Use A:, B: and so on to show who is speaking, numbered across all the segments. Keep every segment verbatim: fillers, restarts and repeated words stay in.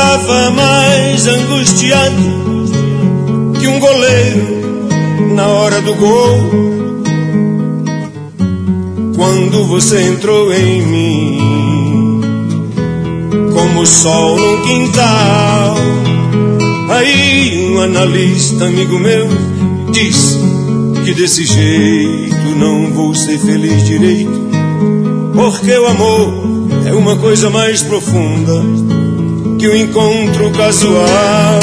A: estava mais angustiado que um goleiro na hora do gol, quando você entrou em mim, como o sol num quintal. Aí um analista amigo meu disse que desse jeito não vou ser feliz direito, porque o amor é uma coisa mais profunda que o encontro casual.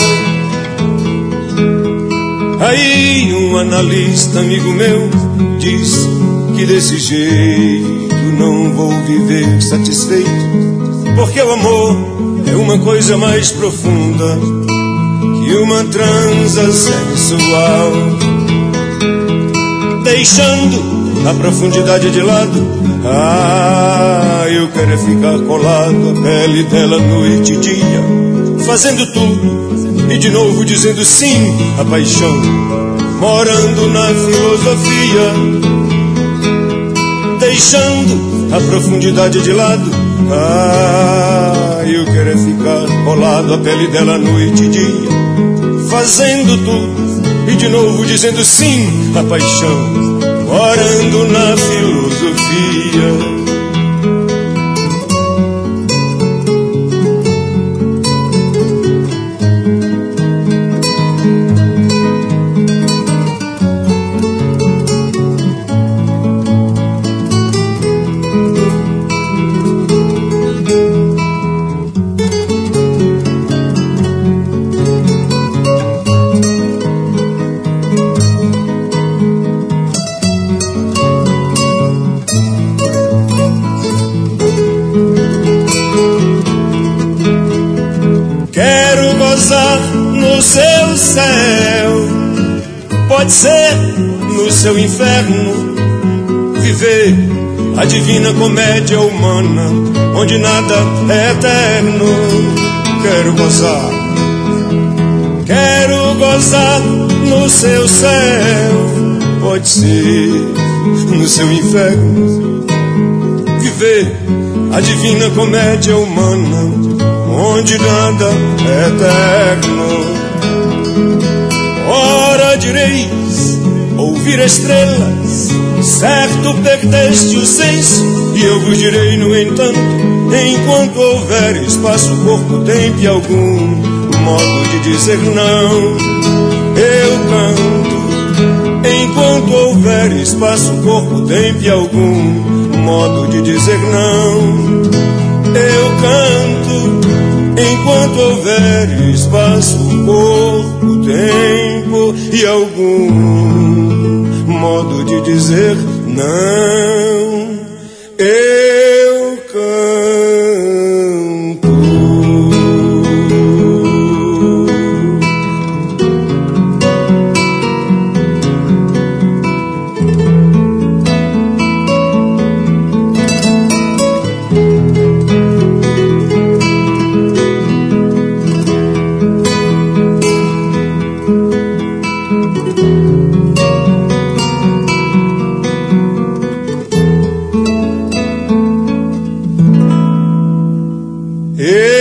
A: Aí um analista amigo meu disse que desse jeito não vou viver satisfeito, porque o amor é uma coisa mais profunda que uma transa sensual. Deixando a profundidade de lado, ah, eu quero é ficar colado à pele dela noite e dia, fazendo tudo e de novo dizendo sim à paixão, morando na filosofia. Deixando a profundidade de lado, ah, eu quero é ficar colado à pele dela noite e dia, fazendo tudo e de novo dizendo sim à paixão, morando na filosofia. No seu céu, pode ser no seu inferno, viver a divina comédia humana, onde nada é eterno. Quero gozar, quero gozar no seu céu, pode ser no seu inferno, viver a divina comédia humana, onde nada é eterno. Ora direis, ouvir estrelas, certo perdeste o senso, e eu vos direi, no entanto, enquanto houver espaço, corpo, tempo e algum modo de dizer não, eu canto. Enquanto houver espaço, corpo, tempo e algum modo de dizer não, eu canto. Enquanto houver espaço, corpo, tempo e algum modo de dizer não, eu canto. Yeah.